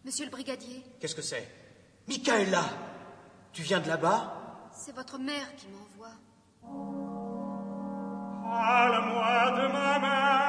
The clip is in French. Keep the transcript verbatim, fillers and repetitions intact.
Monsieur le brigadier. Qu'est-ce que c'est? Michaela! Tu viens de là-bas? C'est votre mère qui m'envoie. Parle-moi de ma mère.